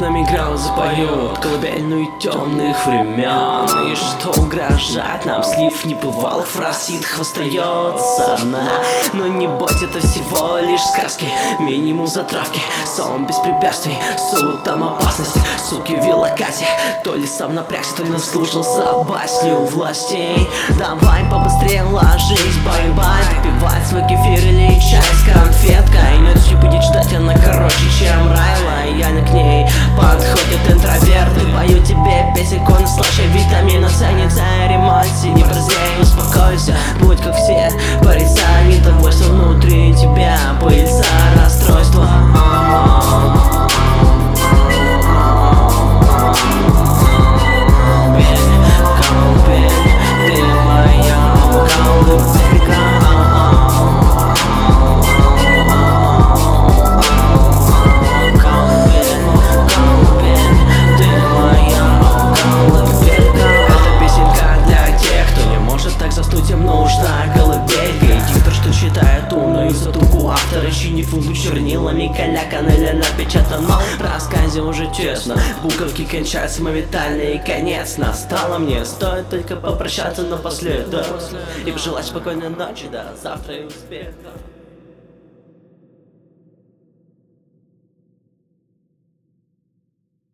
окнами грозы поют колыбельную темных времен. И что угрожает нам, слив небывалых фраз, ситх остается одна. Но не будь, это всего лишь сказки, минимум затравки, сон без препятствий, суд там опасность, суки в велоказе. То ли сам напрягся, то ли наслушался басню властей. Давай побыстрее ложись, бай-бай, попивать свой кефир или чай с конфеткой. Ночью будет ждать, она короче, чем рай. Лояльно к ней подходят интроверты. Пою тебе песенку, наслаждай витамина, ценится ремонте. Не прозрей, успокойся, будь как все, порицай недовольство внутри тебя, пыльца расстройства. Фунт чернилами, калякан или напечатан, но в рассказе уже честно. Буковки кончаются моментально, и конец настало. Мне стоит только попрощаться напоследок и пожелать спокойной ночи, до завтра и успеха.